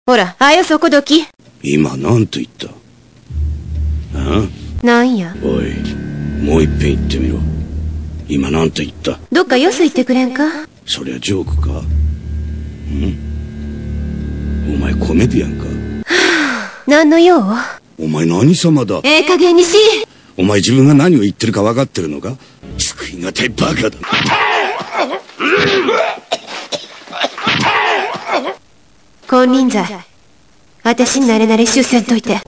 ほら、あやそこどき。 今何と言った？あ？ なんや。 おい、もう一遍言ってみろ。今何と言った？ どっかよそ行ってくれんか？ そりゃジョークか？お前コメディアンか？ 何の用？ お前何様だ？ ええ加減にし。 お前自分が何を言ってるか分かってるのか？救いがたいバカだ。 金輪際、私になれなれ終戦といて。